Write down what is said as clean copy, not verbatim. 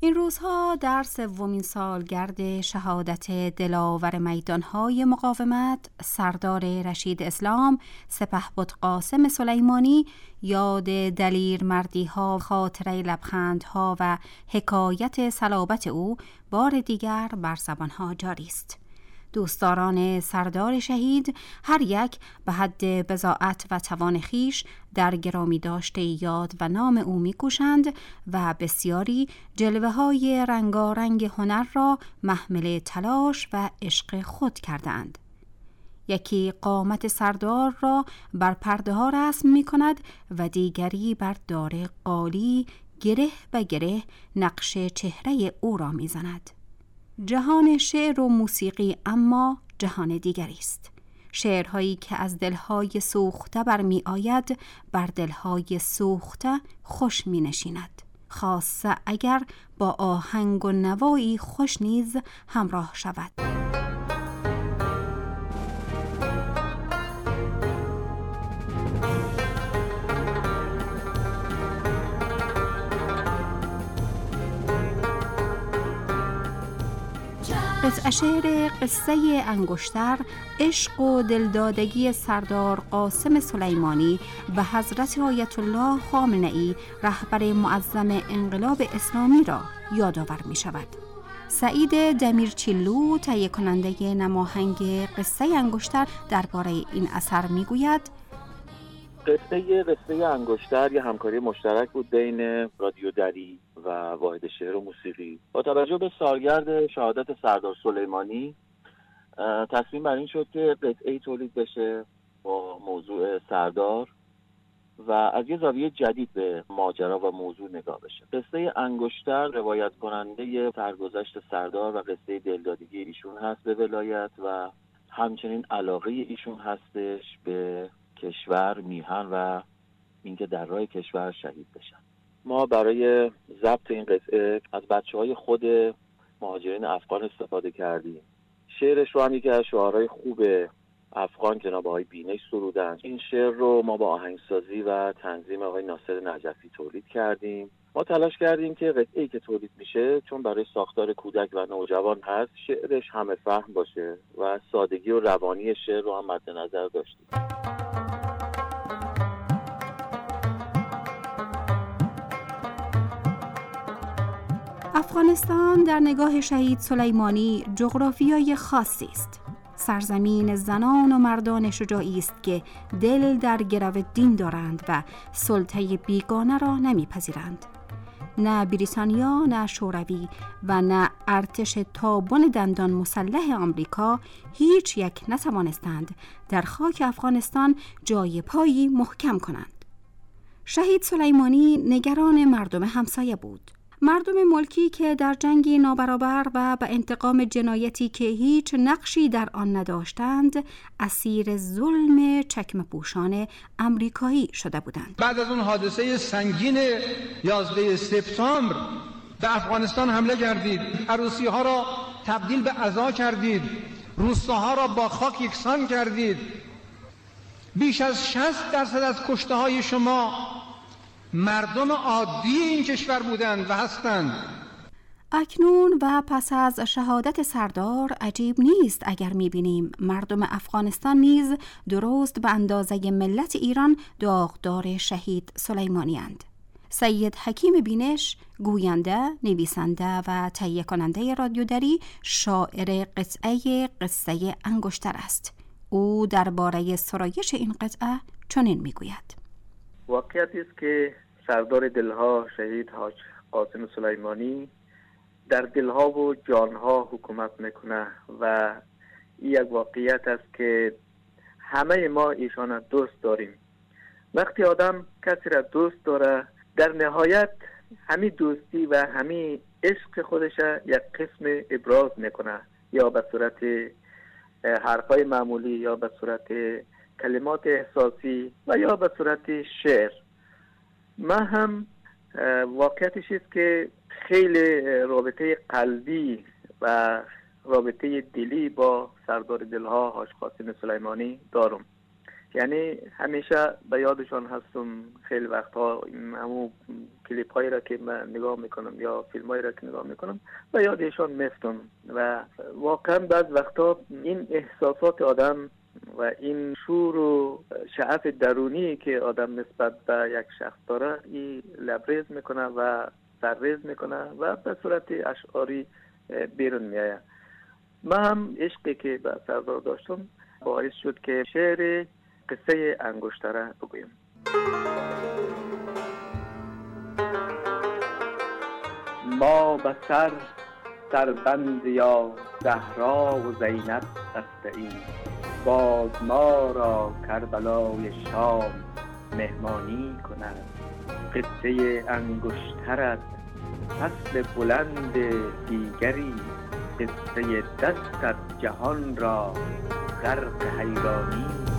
این روزها در سومین سالگرد شهادت دلاور میدانهای مقاومت سردار رشید اسلام سپهبد قاسم سلیمانی یاد دلیر مردی‌ها، خاطره لبخندها و حکایت صلابت او بار دیگر بر زبانها جاری است. دوستداران سردار شهید هر یک به حد بضاعت و توان خویش در گرامی داشته یاد و نام او می‌کوشند و بسیاری جلوه‌های رنگارنگ هنر را محمل تلاش و عشق خود کردند. یکی قامت سردار را بر پرده‌ها رسم می‌کند و دیگری بر دار قالی گره به گره نقش چهره او را می‌زند. جهان شعر و موسیقی اما جهان دیگری است. شعرهایی که از دلهای سوخته برمی آید بر دلهای سوخته خوش می نشیند، خاصه اگر با آهنگ و نوایی خوش نیز همراه شود. قطعه شعر قصه انگشتر عشق و دلدادگی سردار قاسم سلیمانی به حضرت آیت الله خامنه‌ای رهبر معظم انقلاب اسلامی را یادآور می شود. سعید دمیرچیلو تهیه کننده نماهنگ قصه انگشتر درباره این اثر می گوید: قصه انگشتر یه همکاری مشترک بود بین رادیو دری و واحد شعر و موسیقی. با توجه به سالگرد شهادت سردار سلیمانی تصمیم بر این شد که قطعه‌ای تولید بشه با موضوع سردار و از یه زاویه جدید به ماجرا و موضوع نگاه بشه. قصه انگشتر روایت کننده سرگذشت سردار و قصه دلدادگی ایشون هست به ولایت و همچنین علاقه ایشون هستش به کشور، میهن و اینکه در راه کشور شهید بشن. ما برای ضبط این قطعه از بچه‌های خود مهاجرین افغان استفاده کردیم. شعرش رو هم یکی از شعرهای خوب افغان جناب آقای بینش سرودن. این شعر رو ما با آهنگسازی و تنظیم آقای ناصر نجفی تولید کردیم. ما تلاش کردیم که قطعه‌ای که تولید میشه چون برای ساختار کودک و نوجوان هست، شعرش همه فهم باشه و سادگی و روانی شعر رو هم مد نظر داشتیم. افغانستان در نگاه شهید سلیمانی جغرافیای خاصی است. سرزمین زنان و مردان شجاعی است که دل در گرو دین دارند و سلطه بیگانه را نمیپذیرند. نه بریتانیا، نه شوروی و نه ارتش تابون دندان مسلح آمریکا هیچ یک نتوانستند در خاک افغانستان جای پایی محکم کنند. شهید سلیمانی نگران مردم همسایه بود. مردم ملکی که در جنگی نابرابر و به انتقام جنایتی که هیچ نقشی در آن نداشتند اسیر ظلم چکمه پوشان امریکایی شده بودند. بعد از اون حادثه سنگین 11 سپتامبر به افغانستان حمله کردید، عروسی ها را تبدیل به عزا کردید، روستاها را با خاک یکسان کردید. بیش از 60% از کشته های شما مردم عادی این کشور بودند و هستند. اکنون و پس از شهادت سردار عجیب نیست اگر می‌بینیم مردم افغانستان نیز درست به اندازه ملت ایران داغدار شهید سلیمانی اند. سید حکیم بینش گوینده، نویسنده و تهیه کننده رادیو دری شاعر قطعه قصه انگشتر است. او درباره سرایش این قطعه چنین می‌گوید: واقعیت است که سردار دلها شهید حاج قاسم سلیمانی در دلها و جانها حکومت میکنه و این یک واقعیت است که همه ما ایشان دوست داریم. وقتی آدم کسی را دوست داره در نهایت همین دوستی و همین عشق خودش یک قسم ابراز میکنه، یا به صورت حرفای معمولی یا به صورت کلمات احساسی و یا به صورت شعر. من هم واقعیتش است که خیلی رابطه قلبی و رابطه دلی با سردار دلها حاج قاسم سلیمانی دارم. یعنی همیشه به یادشان هستم. خیلی وقتها همون کلیپ هایی را که من نگاه میکنم یا فیلم هایی را که نگاه میکنم به یادشان میفتم و واقعا بعض وقتها این احساسات آدم و این شور و شعف درونی که آدم نسبت به یک شخص داره این لبریز میکنه و سرریز میکنه و به صورت اشعاری بیرون میآید. من هم عشقی که به سردار داشتم باعث شد که شعر قصه انگشتره بگویم. ما به سربند یا زهرا و زینب بسته ایم، باز ما را کربلای شام مهمانی کند. قصه انگشترت فصل بلند دیگری، قصه دستت جهان را غرق حیرانی